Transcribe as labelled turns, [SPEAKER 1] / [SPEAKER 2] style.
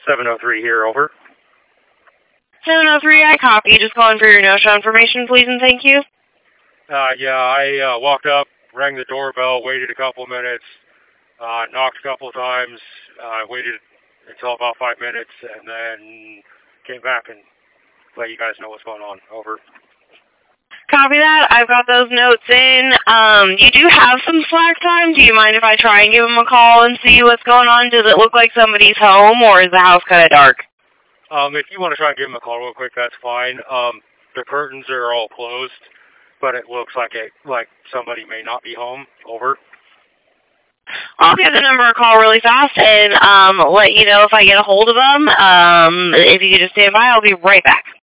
[SPEAKER 1] 703 here, over.
[SPEAKER 2] 703, I copy. Just calling for your no-show information, please, and thank you.
[SPEAKER 1] Yeah, I walked up, rang the doorbell, waited a couple minutes, knocked a couple times, waited until about 5 minutes, and then came back and let you guys know what's going on. Over.
[SPEAKER 2] Copy that. I've got those notes in. You do have some slack time. Do you mind if I try and give them a call and see what's going on? Does it look like somebody's home, or is the house kind of dark?
[SPEAKER 1] If you want to try and give them a call real quick, that's fine. The curtains are all closed, but it looks like somebody may not be home. Over.
[SPEAKER 2] I'll give the number a call really fast and let you know if I get a hold of them. If you could just stand by, I'll be right back.